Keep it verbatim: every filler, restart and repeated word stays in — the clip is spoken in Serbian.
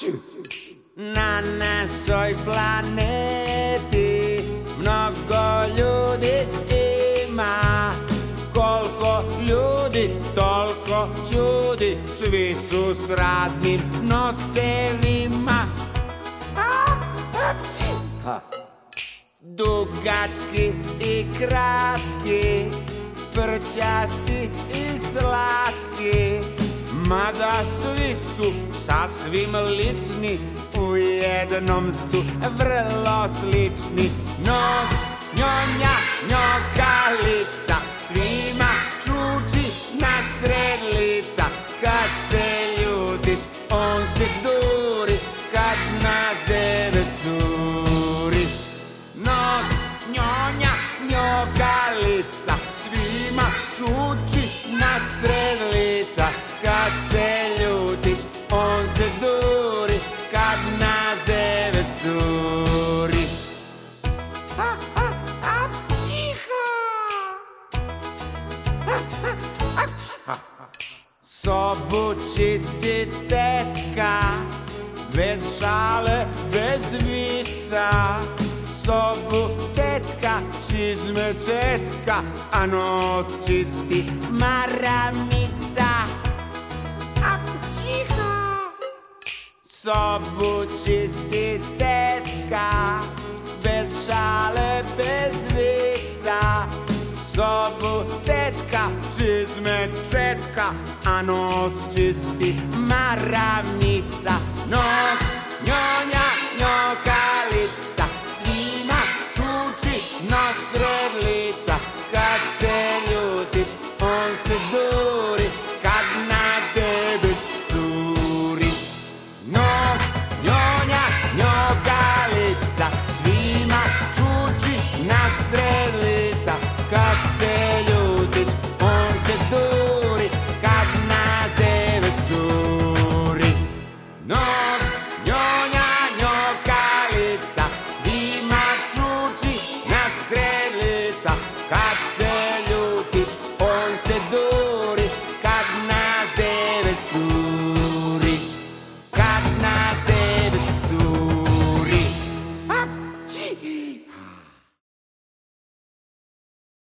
Na našoj planeti mnogo ljudi ima, koliko ljudi, toliko čudi, svi su s raznim nosevima. Dugački i kratki, prčasti i slatki, mada svi su sasvim lični, u jednom su vrlo slični. Nos, njonja, njokalica, svima čuči nasred lica. Kad se ljutiš, on se duri, kad na zebe suri. Nos, njonja, njokalica, svima čuči nasred lica. Kad se ljutiš, on se duri, kad na zebe suri. A, a, a, psiha! A, a, a, sobu čisti tetka, bez šale, bez vica. Sobu tetka čizme četka, a nos čisti maramica. A psiha! Sobu čisti tetka, bez šale, bez vica. Sobu tetka čizme četka, a nos čisti maramica. Nos, njonja, njokalica, svima čuči nasred lica.